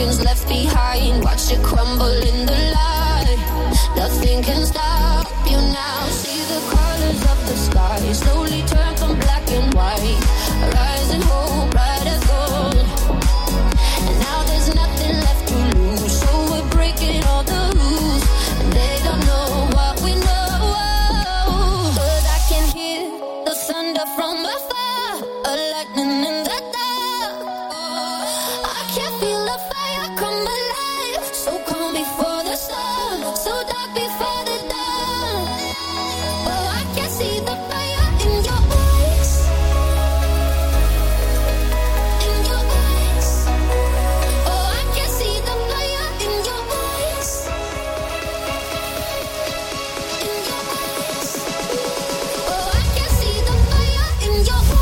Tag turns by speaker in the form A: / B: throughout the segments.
A: seconds left behind. Watch it crumble in the light. Nothing can stop you now. See the colors of the sky slowly turn from black and white. Rising hope, bright as gold. And now there's nothing left to lose. So we're breaking all the rules. And they don't know what we know. But I can hear the thunder from afar. A lightning in the dark. I can feel the fire come alive. So calm before the sun. So dark before the dawn. Oh, I can see the fire in your eyes. In your eyes. Oh, I can see the fire in your eyes. In your eyes. Oh, I can see the fire in your eyes.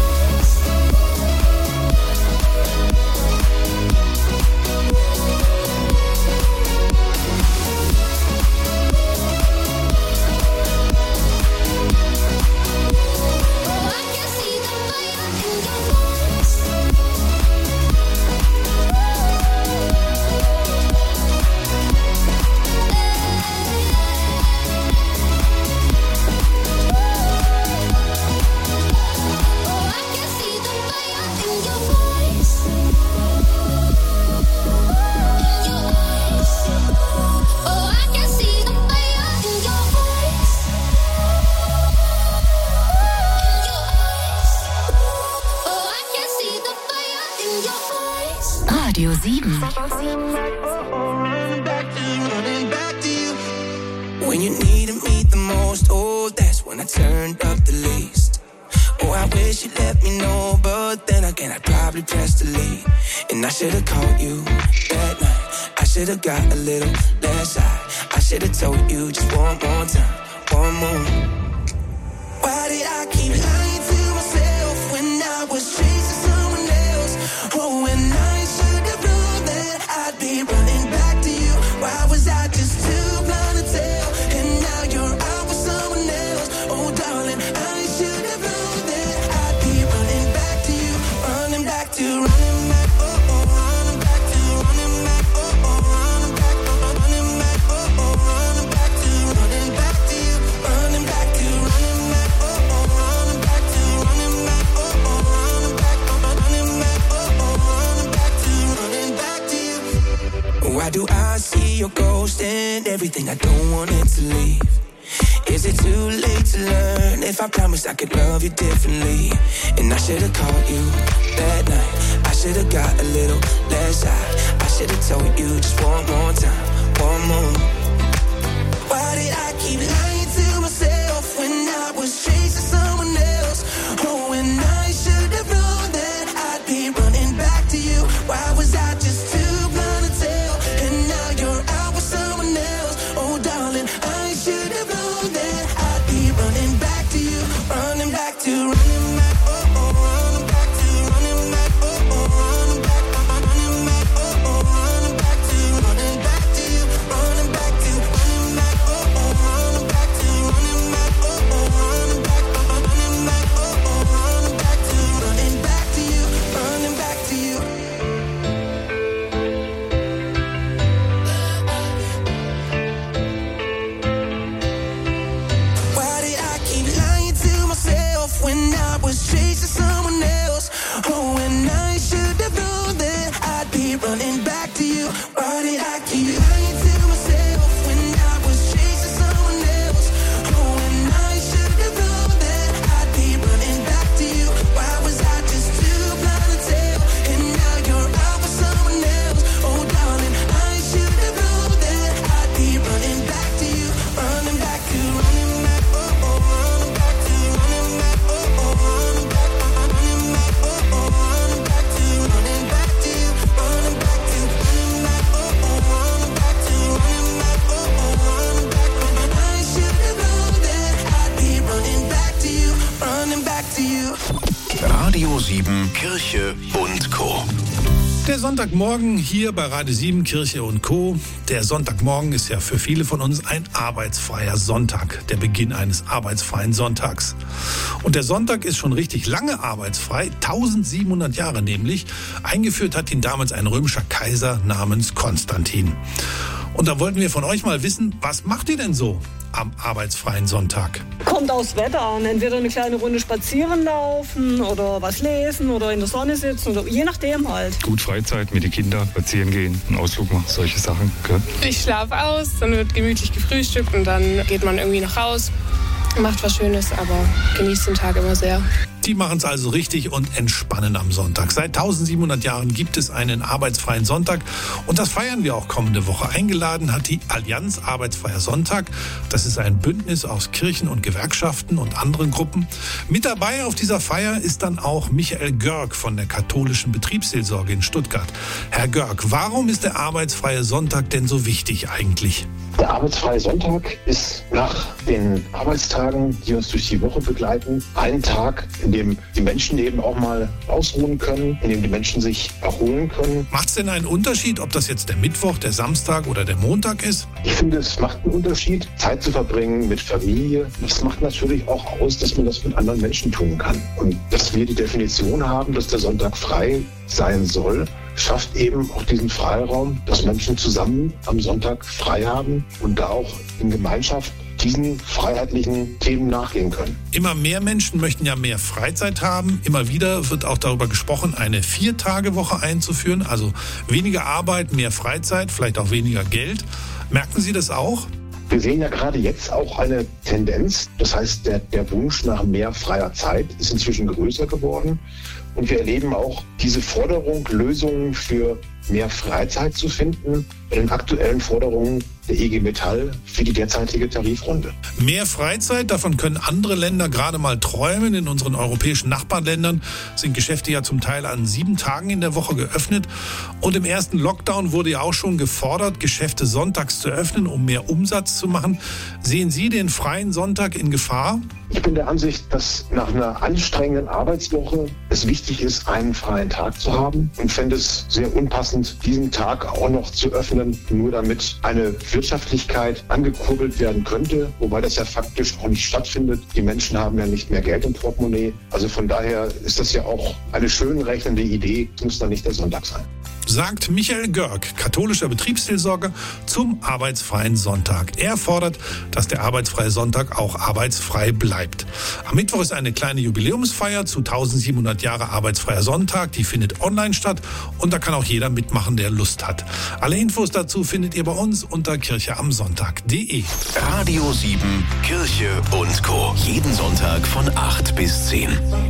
B: Radio 7.
C: When you needed me the most, oh, that's when I turned up the least. Oh, I wish you let me know, but then again, I'd probably press delete. And I should've called you that night. I should've got a little less high. I should've told you just one more time, one more. Why did I keep lying to myself when I was chasing someone else? Oh, when I should've known that I'd be running back to you. Why was I just too blind to tell? And now you're out with someone else. Oh, darling, I should've known that I'd be running back to you. Running back to, running back, oh, oh, running back to, running back, oh, oh, running back, running back, oh, oh, running back to, running back to you. Running back to, running back, oh, oh, running back to, running back, oh, oh, running back, running back, oh, oh, running back to, running back to you. Why do I see your ghost and everything I don't want it to leave? Is it too late to learn if I promised I could love you differently? And I should've called you that night. I should've got a little less high. I should've told you just one more time, one more. Why did I keep lying to myself when I was chasing someone else? Oh, when I should've known that I'd be running back to you. Why was I just too blind to tell? And now you're out with someone else. Oh, darling, I should've known that I'd be running back to you. Running back to, running back, oh, oh, running back to, running back, oh, oh, running back, running back, oh, oh, running back to, running back to you. Running back to, running back, oh, oh, running back to, running back, oh, oh, running back, running back, oh, oh, running back to, running back to you. Running back to you. Why did I keep lying to myself when I was chasing someone else? Oh, when I should have known that I'd be running back to you. Why did I keep lying to myself when I was chasing someone else? Oh, when I should have known that I'd be running back to you. Why was I just too blind to tell? And now you're out with someone else. Oh, darling, I should have known that I'd be running back to you. Running back to, running back, oh, oh, running back to, running back, oh, oh, running back, running back, oh, oh, running back to, running back to you. Running back to, running back, oh, oh, running back to, running back, oh, oh, running back. I should have known that I'd be running back to you. Running back to you.
D: Radio 7 Kirche und Co. Der Sonntagmorgen hier bei Radio 7, Kirche und Co. Der Sonntagmorgen ist ja für viele von uns ein arbeitsfreier Sonntag, der Beginn eines arbeitsfreien Sonntags. Und der Sonntag ist schon richtig lange arbeitsfrei, 1700 Jahre nämlich. Eingeführt hat ihn damals ein römischer Kaiser namens Konstantin. Und da wollten wir von euch mal wissen, was macht ihr denn so am arbeitsfreien Sonntag?
E: Kommt aufs Wetter an. Entweder eine kleine Runde spazieren laufen oder was lesen oder in der Sonne sitzen oder je nachdem halt.
F: Gut Freizeit mit den Kindern, spazieren gehen, einen Ausflug machen, solche Sachen. Okay.
G: Ich schlafe aus, dann wird gemütlich gefrühstückt und dann geht man irgendwie noch raus, macht was Schönes, aber genießt den Tag immer sehr.
D: Die machen es also richtig und entspannen am Sonntag. Seit 1700 Jahren gibt es einen arbeitsfreien Sonntag und das feiern wir auch kommende Woche. Eingeladen hat die Allianz Arbeitsfreier Sonntag. Das ist ein Bündnis aus Kirchen und Gewerkschaften und anderen Gruppen. Mit dabei auf dieser Feier ist dann auch Michael Görg von der katholischen Betriebsseelsorge in Stuttgart. Herr Görg, warum ist der arbeitsfreie Sonntag denn so wichtig eigentlich?
H: Der arbeitsfreie Sonntag ist nach den Arbeitstagen, die uns durch die Woche begleiten, ein Tag, in dem die Menschen eben auch mal ausruhen können, in dem die Menschen sich erholen können.
D: Macht es denn einen Unterschied, ob das jetzt der Mittwoch, der Samstag oder der Montag ist?
H: Ich finde, es macht einen Unterschied, Zeit zu verbringen mit Familie. Das macht natürlich auch aus, dass man das mit anderen Menschen tun kann. Und dass wir die Definition haben, dass der Sonntag frei sein soll, schafft eben auch diesen Freiraum, dass Menschen zusammen am Sonntag frei haben und da auch in Gemeinschaft diesen freiheitlichen Themen nachgehen können.
D: Immer mehr Menschen möchten ja mehr Freizeit haben. Immer wieder wird auch darüber gesprochen, eine 4-Tage-Woche einzuführen. Also weniger Arbeit, mehr Freizeit, vielleicht auch weniger Geld. Merken Sie das auch?
H: Wir sehen ja gerade jetzt auch eine Tendenz. Das heißt, der Wunsch nach mehr freier Zeit ist inzwischen größer geworden. Und wir erleben auch diese Forderung, Lösungen für mehr Freizeit zu finden, bei den aktuellen Forderungen der IG Metall für die derzeitige Tarifrunde.
D: Mehr Freizeit, davon können andere Länder gerade mal träumen. In unseren europäischen Nachbarländern sind Geschäfte ja zum Teil an 7 Tagen in der Woche geöffnet. Und im ersten Lockdown wurde ja auch schon gefordert, Geschäfte sonntags zu öffnen, um mehr Umsatz zu machen. Sehen Sie den freien Sonntag in Gefahr?
H: Ich bin der Ansicht, dass nach einer anstrengenden Arbeitswoche es wichtig ist, einen freien Tag zu haben und fände es sehr unpassend, diesen Tag auch noch zu öffnen, nur damit eine Wirtschaftlichkeit angekurbelt werden könnte, wobei das ja faktisch auch nicht stattfindet. Die Menschen haben ja nicht mehr Geld im Portemonnaie. Also von daher ist das ja auch eine schön rechnende Idee, es muss dann nicht der Sonntag sein.
D: Sagt Michael Görg, katholischer Betriebsseelsorger, zum arbeitsfreien Sonntag. Er fordert, dass der arbeitsfreie Sonntag auch arbeitsfrei bleibt. Am Mittwoch ist eine kleine Jubiläumsfeier zu 1700 Jahre arbeitsfreier Sonntag. Die findet online statt und da kann auch jeder mitmachen, der Lust hat. Alle Infos dazu findet ihr bei uns unter kircheamsonntag.de.
I: Radio 7, Kirche und Co. Jeden Sonntag von 8 bis 10.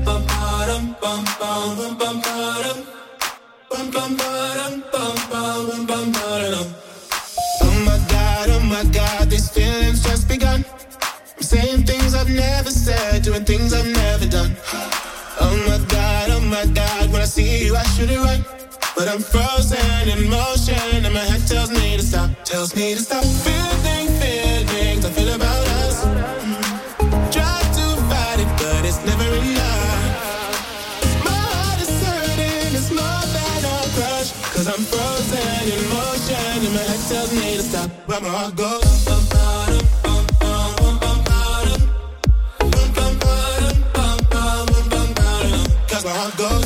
C: Oh my God, these feelings just begun. I'm saying things I've never said, doing things I've never done. Oh my God, when I see you I should it right. But I'm frozen in motion and my head tells me to stop. Feeling feelings I feel about us. Try to fight it, but it's never enough. My heart is hurting, it's more than a crush. Cause I'm frozen in motion and my head tells me to stop. But my heart goes cause my heart goes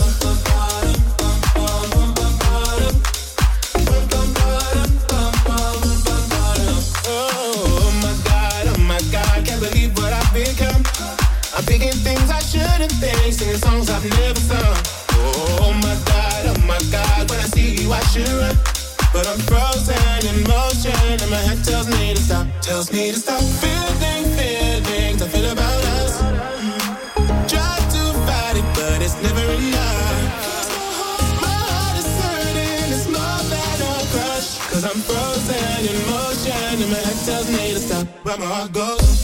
C: I'm thinking things I shouldn't think, singing songs I've never sung. Oh my God, when I see you I should run. But I'm frozen in motion and my head tells me to stop. Feeling feelings I feel about us. Try to fight it, but it's never enough. My heart is hurting, it's more than a crush. Cause I'm frozen in motion and my head tells me to stop. But my heart goes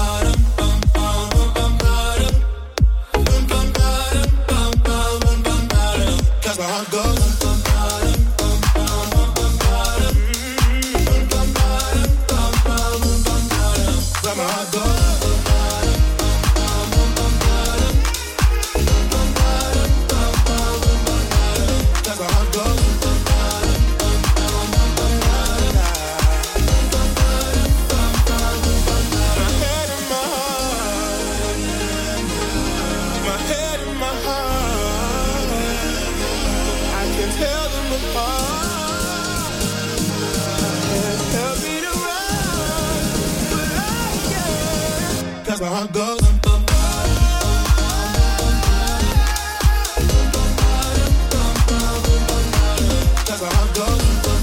C: cause my heart goes where my heart goes cause my heart goes my heart goes. That's my heart goes.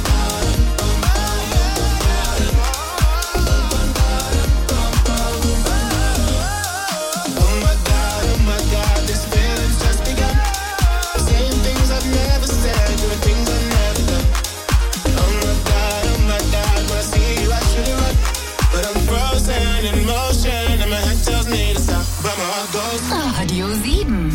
B: Radio 7.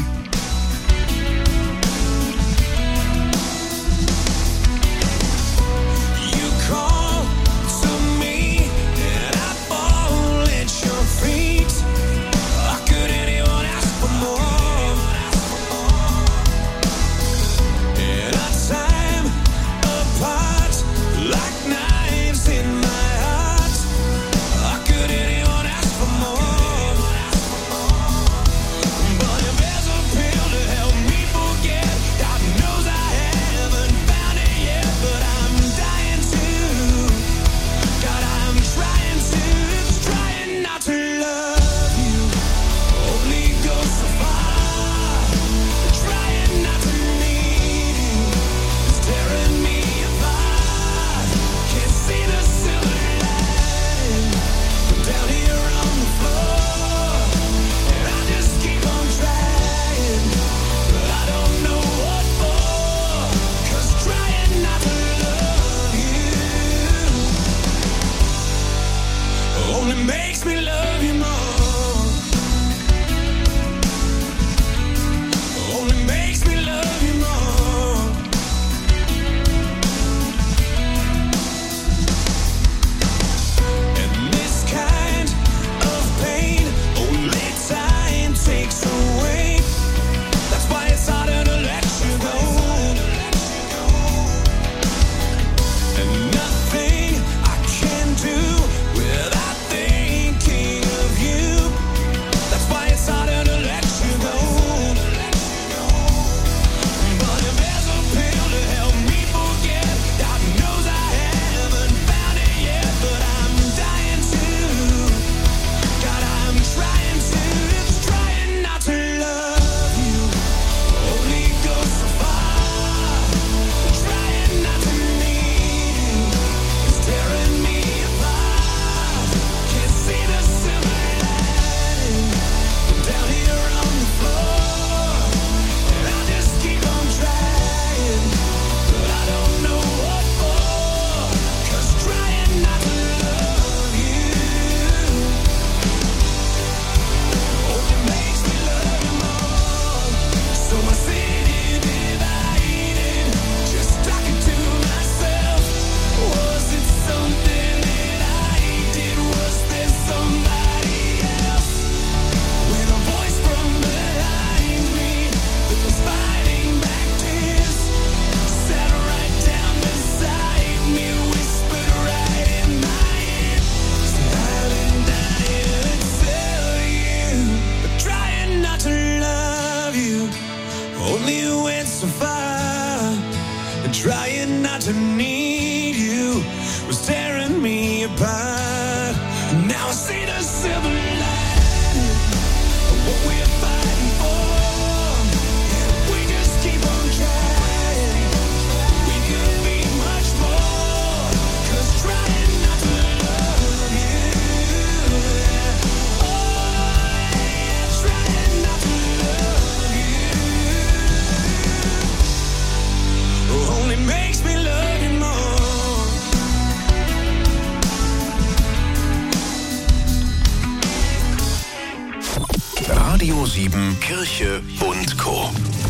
I: Radio 7 Kirche und Co.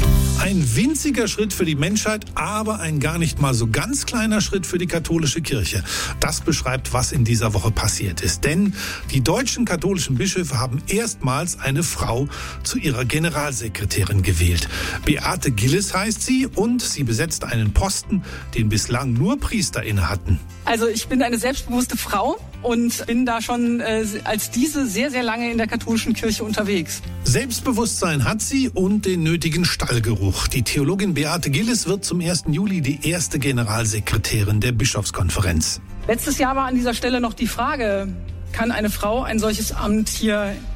D: Ein winziger Schritt für die Menschheit, aber ein gar nicht mal so ganz kleiner Schritt für die katholische Kirche. Das beschreibt, was in dieser Woche passiert ist. Denn die deutschen katholischen Bischöfe haben erstmals eine Frau zu ihrer Generalsekretärin gewählt. Beate Gillis heißt sie und sie besetzt einen Posten, den bislang nur Priester innehatten.
E: Also ich bin eine selbstbewusste Frau und bin da schon als diese sehr, sehr lange in der katholischen Kirche unterwegs.
D: Selbstbewusstsein hat sie und den nötigen Stallgeruch. Die Theologin Beate Gillis wird zum 1. Juli die erste Generalsekretärin der Bischofskonferenz.
E: Letztes Jahr war an dieser Stelle noch die Frage, kann eine Frau ein solches Amt hier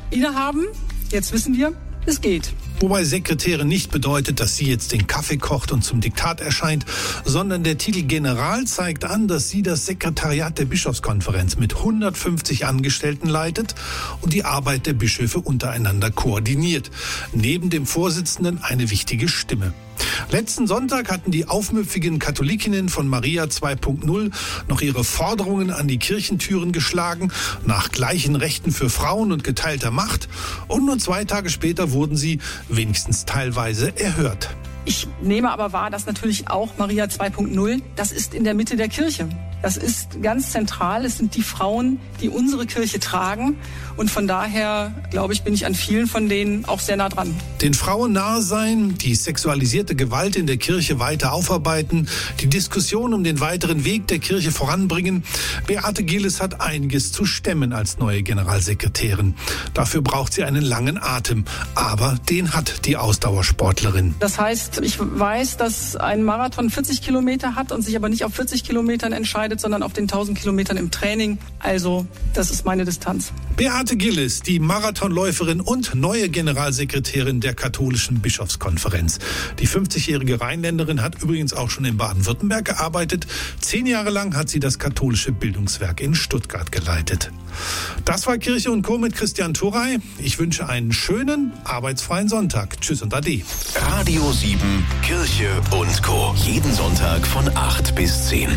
J: innehaben. Jetzt wissen wir, es geht.
D: Wobei Sekretärin nicht bedeutet, dass sie jetzt den Kaffee kocht und zum Diktat erscheint, sondern der Titel General zeigt an, dass sie das Sekretariat der Bischofskonferenz mit 150 Angestellten leitet und die Arbeit der Bischöfe untereinander koordiniert. Neben dem Vorsitzenden eine wichtige Stimme. Letzten Sonntag hatten die aufmüpfigen Katholikinnen von Maria 2.0 noch ihre Forderungen an die Kirchentüren geschlagen, nach gleichen Rechten für Frauen und geteilter Macht. Und nur 2 Tage später wurden sie wenigstens teilweise erhört.
J: Ich nehme aber wahr, dass natürlich auch Maria 2.0, das ist in der Mitte der Kirche. Das ist ganz zentral. Es sind die Frauen, die unsere Kirche tragen. Und von daher, glaube ich, bin ich an vielen von denen auch sehr nah dran.
D: Den Frauen nahe sein, die sexualisierte Gewalt in der Kirche weiter aufarbeiten, die Diskussion um den weiteren Weg der Kirche voranbringen. Beate Gilles hat einiges zu stemmen als neue Generalsekretärin. Dafür braucht sie einen langen Atem. Aber den hat die Ausdauersportlerin.
J: Das heißt, ich weiß, dass ein Marathon 40 Kilometer hat und sich aber nicht auf 40 Kilometern entscheidet, sondern auf den 1000 Kilometern im Training. Also, das ist meine Distanz.
D: Beate Gilles, die Marathonläuferin und neue Generalsekretärin der Katholischen Bischofskonferenz. Die 50-jährige Rheinländerin hat übrigens auch schon in Baden-Württemberg gearbeitet. 10 Jahre lang hat sie das katholische Bildungswerk in Stuttgart geleitet. Das war Kirche und Co. mit Christian Turey. Ich wünsche einen schönen, arbeitsfreien Sonntag. Tschüss und Ade.
I: Radio 7, Kirche und Co. Jeden Sonntag von 8 bis 10.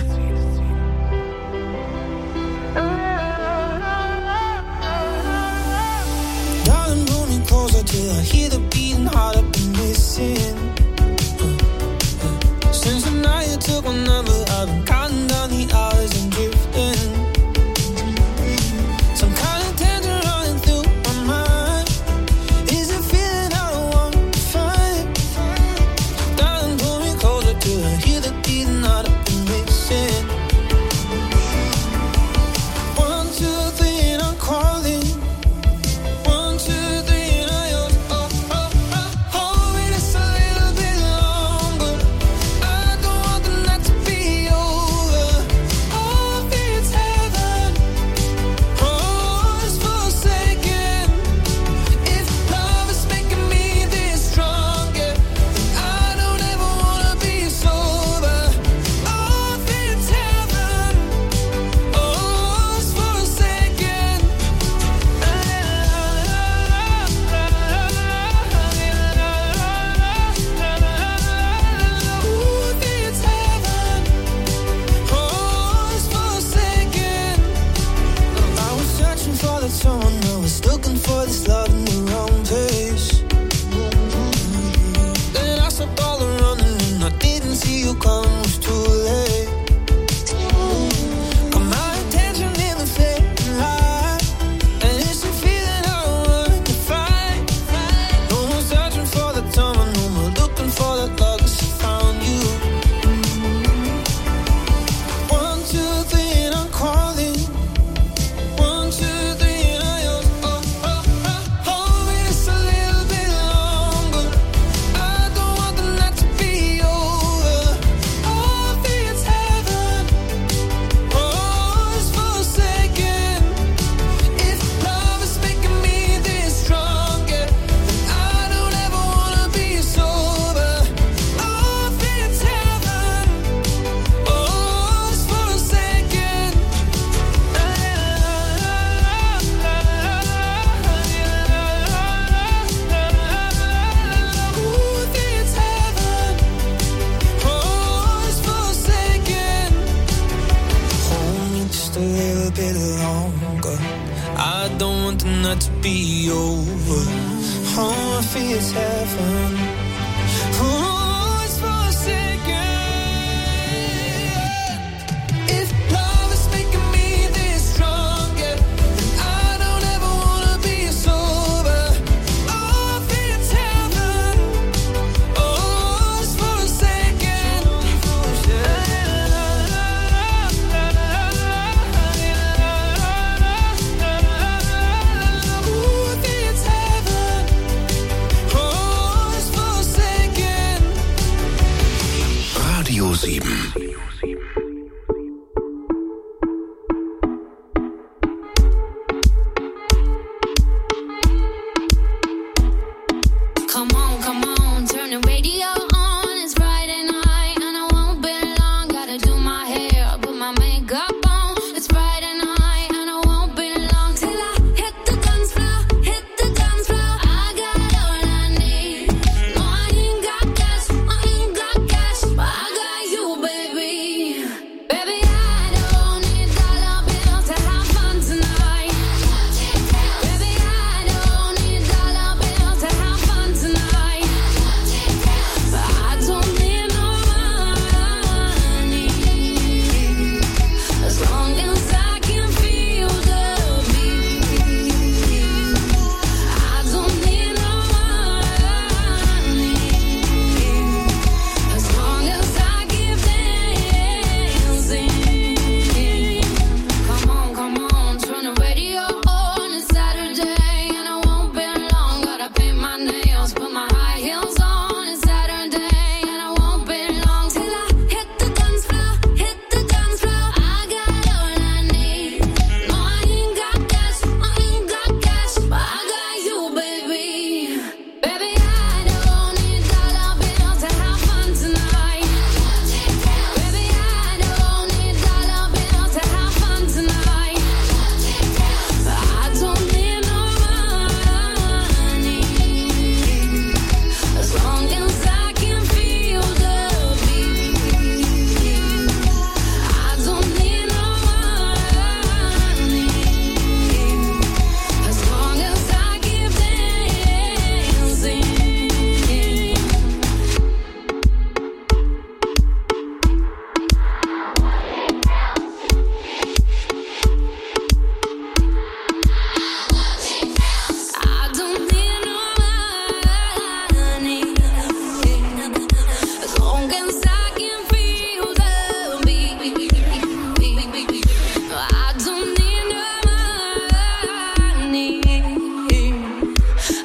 C: Darling, pull me closer till I hear the beating heart I've been missing. Since the night you took my number, I've been counting down the hours and drifting. Some kind of tension running through my mind. Is it feeling I don't want to find? Darling, pull me closer till I hear the beating heart I've been missing. 1, 2, 3 and I'm calling.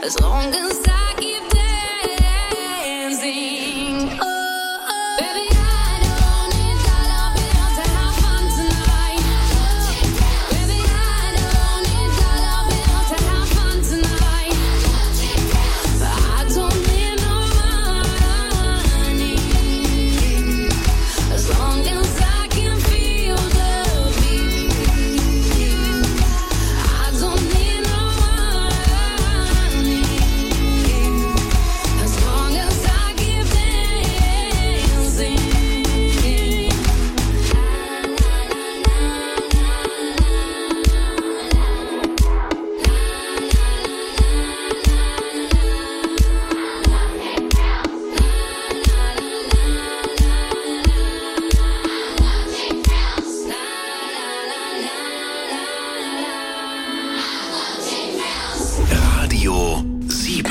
A: as long as I keep dancing. Oh, oh. Baby, I don't need dollar bills to have fun tonight. Baby, I don't need dollar bills to have fun tonight. But I don't need no money as long as I can feel the beat. I don't need no money as long as I keep dancing.
I: Radio 7.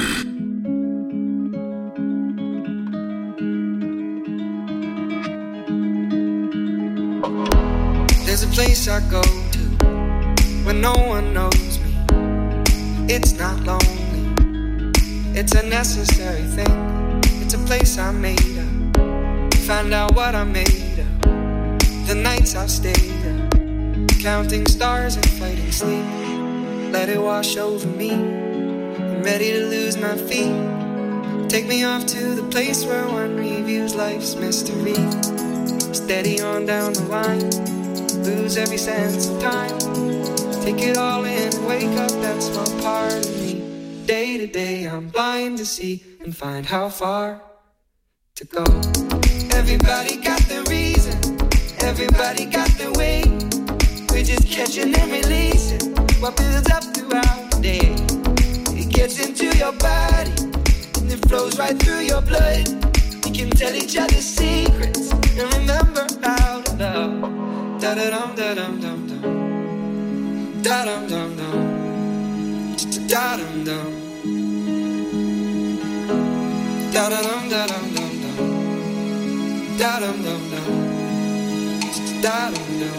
K: There's a place I go to when no one knows me. It's not lonely, it's a necessary thing. It's a place I made up, find out what I made of. The nights I've stayed up, counting stars and fighting sleep. Let it wash over me, I'm ready to lose my feet. Take me off to the place where one reviews life's mystery. Steady on down the line, lose every sense of time. Take it all in and wake up that small part of me. Day to day I'm blind to see and find how far to go. Everybody got their reason, everybody got their way. We're just catching and releasing what builds up throughout the day. It gets into your body and it flows right through your blood. We can tell each other secrets and remember how to love. Da-da-dum, da-dum, dum, dum. Da-dum, dum, dum. Da-dum, dum. Da-da-dum, da-dum, dum, dum. Da-dum, dum, dum. Da-dum, dum.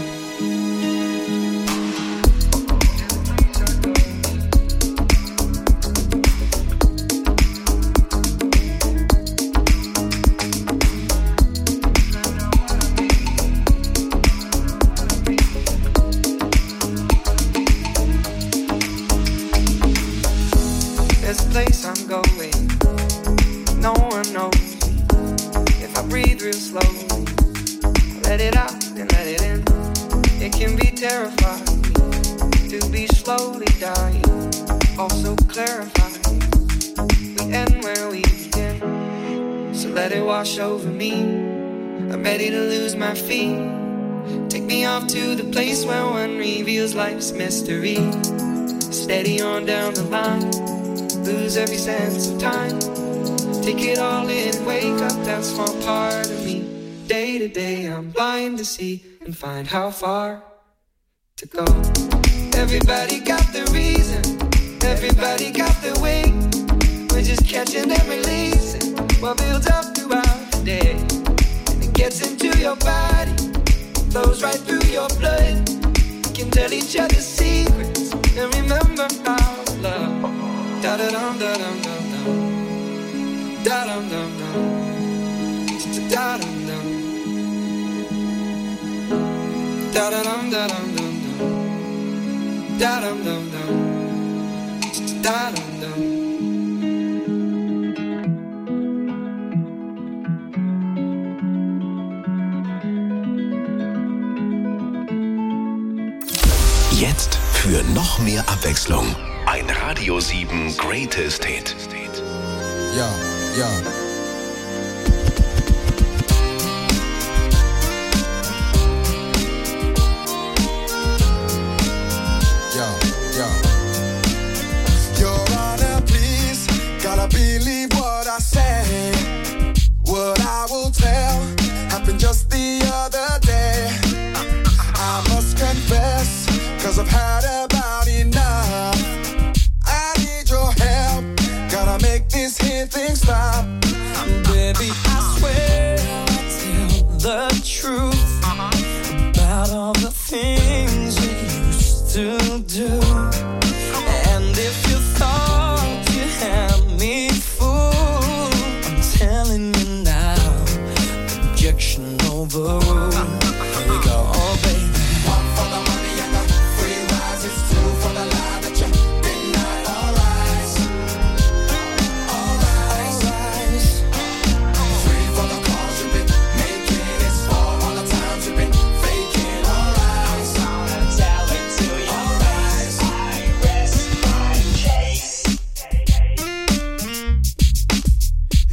K: There's a place I'm going, no one knows me. If I breathe real slowly, let it out and let it in. It can be terrifying to be slowly dying, also clarifying. We end where we begin, so let it wash over me. I'm ready to lose my feet. Take me off to the place where one reveals life's mystery. Steady on down the line, lose every sense of time. Take it all in, wake up that small part of me. Day to day I'm blind to see and find how far to go. Everybody got their reason, everybody got their way. We're just catching and releasing what builds up throughout the day. And it gets into your body, flows right through your blood. We can tell each other secrets and remember how to love. Da-da-dum, da-dum, dum, dum. Da-dum, dum, dum. Da-dum, dum. Da-da-dum, da-dum, dum, dum. Da-dum, dum, dum. Da-dum, dum.
I: Jetzt für noch mehr Abwechslung. Ein Radio 7 Greatest Hit.
L: Ja, ja.
M: Your Honor, please, gotta believe what I say. What I will tell happened just the other day. I must confess, 'cause I've had about enough. I need your help, gotta make this here thing stop.
N: Baby, I swear I'll tell the truth about all the things you used to do. And if you thought you had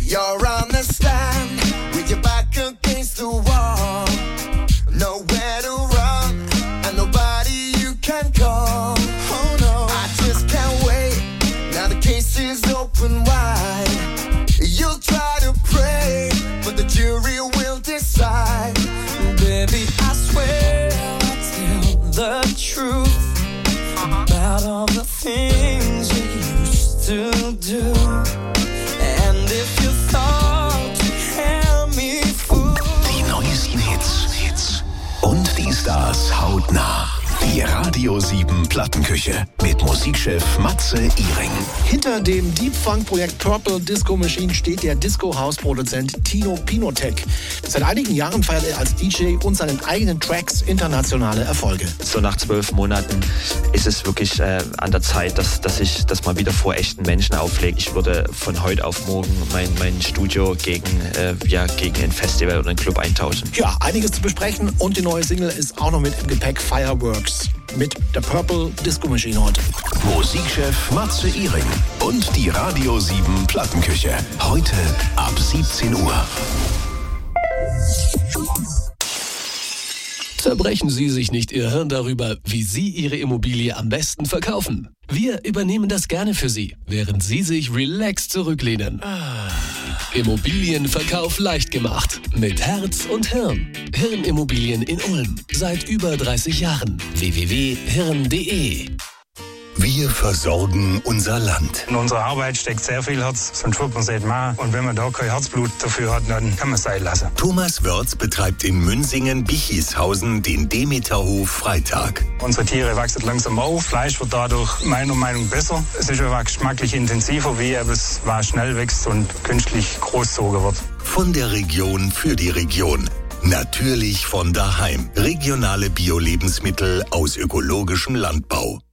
M: You're on the stand with your back against the wall. Nowhere to run and nobody you can call. Oh no, I just can't wait. Now the case is open wide. You'll try to pray, but the jury will decide.
N: Baby, I swear I'll tell the truth about all the things you used to do. And if you thought you had me fooled.
I: Die neuesten Hits und die Stars hautnah. Die Radio 7 Plattenküche mit Musikchef Matze Iring.
O: Hinter dem Deep Funk Projekt Purple Disco Machine steht der Disco-House-Produzent Tino Pinotek. Seit einigen Jahren feiert er als DJ und seinen eigenen Tracks internationale Erfolge.
P: So nach 12 Monaten ist es wirklich an der Zeit, dass ich das mal wieder vor echten Menschen auflege. Ich würde von heute auf morgen mein Studio gegen ein Festival oder einen Club eintauschen.
O: Ja, einiges zu besprechen und die neue Single ist auch noch mit im Gepäck, Fireworks. Mit der Purple Disco Machine heute.
I: Musikchef Matze Iring und die Radio 7 Plattenküche. Heute ab 17 Uhr.
Q: Zerbrechen Sie sich nicht Ihr Hirn darüber, wie Sie Ihre Immobilie am besten verkaufen. Wir übernehmen das gerne für Sie, während Sie sich relaxed zurücklehnen. Immobilienverkauf leicht gemacht. Mit Herz und Hirn. Hirnimmobilien in Ulm. Seit über 30 Jahren. www.hirn.de.
I: Wir versorgen unser Land.
F: In unserer Arbeit steckt sehr viel Herz, sonst wird man es nicht machen. Und wenn man da kein Herzblut dafür hat, dann kann man es sein lassen.
I: Thomas Wörz betreibt in Münsingen-Bichishausen den Demeterhof Freitag.
F: Unsere Tiere wachsen langsam auf, Fleisch wird dadurch meiner Meinung nach besser. Es ist einfach geschmacklich intensiver, wie es schnell wächst und künstlich großgezogen wird.
I: Von der Region für die Region. Natürlich von daheim. Regionale Bio-Lebensmittel aus ökologischem Landbau.